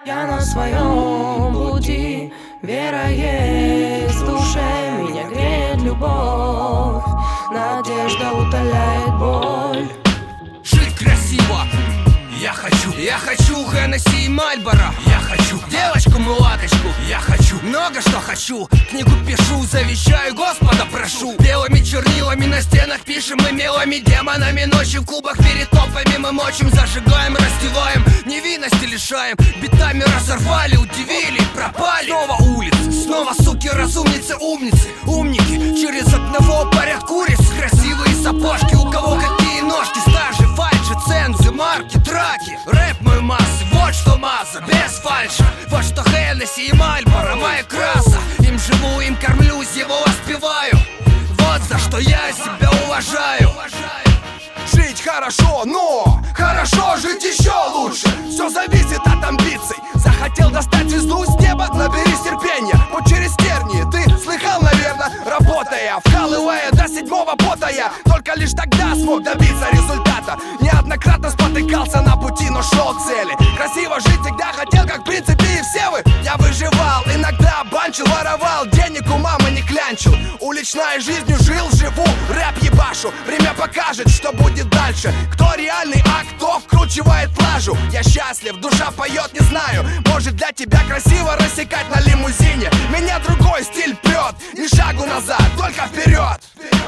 Я на своем пути, вера есть в душе, меня греет любовь, надежда утоляет боль. Жить красиво, я хочу Хеннесси и Мальборо, я хочу девочку-мулаточку, я хочу много что хочу, книгу пишу, завещаю, Господа прошу. Белыми чернилами на стенах пишем мы мелами демонами, ночью в клубах перед топами мы мочим, зажигаем, раздеваем, невинности лишаем, битами разорвали, удивили, пропали. Снова улицы, снова суки, разумницы, умницы, умники, через одного парят куриц, красивые сапожки, у кого какие ножки, стажи, фальши, цензы, марки, драки, рэп мой массы, вот что масса, без фальши, вот что Хеннесси и Мальборо, моя краса, им живу, им кормлюсь, его воспеваю, вот за что я себя уважаю. Жить хорошо, но хорошо жить еще лучше. Все зависит от амбиций. Захотел достать звезду с неба, наберись терпения. Путь через тернии, ты слыхал, наверное. Работая, вкалывая до седьмого пота, я только лишь тогда смог добиться результата. Неоднократно спотыкался на пути, но шел к цели. Красиво жить всегда хотел, как в принципе и все вы. Я выживал, иногда банчил, воровал, денег у мамы не клянчил. Уличной жизнью жил, живу, рэп ебашу. Время покажет, что будет дальше. Кто реальный, а кто вкручивает плажу. Я счастлив, душа поет, не знаю. Может для тебя красиво рассекать на лимузине. Меня другой стиль прет, ни шагу назад, только вперед.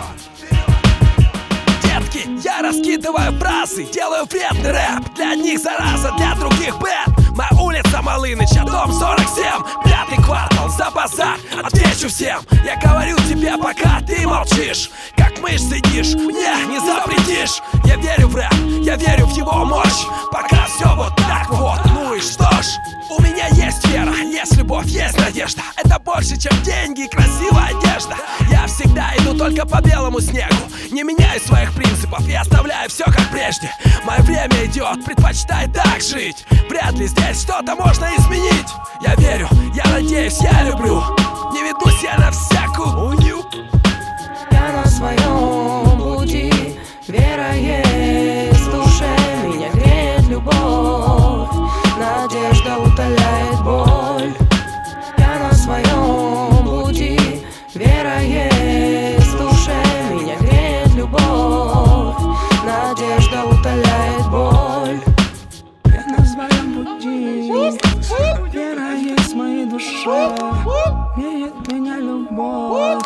Детки, я раскидываю фразы, делаю вредный рэп. Для одних зараза, для других бэт. Моя улица Малыныча, дом 47, 5-й квартал, за базар, отвечу всем. Я говорю тебе, пока ты молчишь, как мышь сидишь, мне не запретишь. Я верю в рэп, я верю в его мощь, пока все вот так вот. Ну и что ж, у меня есть вера, есть любовь, есть надежда. Это больше, чем деньги и красивая одежда. Я всегда иду только по белому снегу, не меняю своих принципов и оставляю все как прежде. Мое время идет, предпочитай так жить. Вряд ли здесь что-то можно изменить. Я верю, я надеюсь, я люблю. Не ведусь я на всякую хуйню. Я на своем пути, вера есть в душе, меня греет любовь, надежда утоляет боль. Я на своем пути, вера есть в душе, меня греет любовь, надежда утоляет боль. Я на своем пути, вера есть в моей душе, греет меня любовь.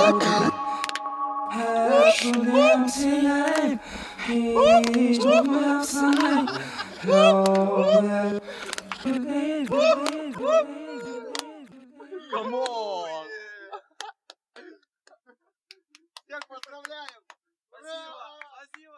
Шумим сияем, и ждем пацаны. Камон! Всех поздравляем! Спасибо!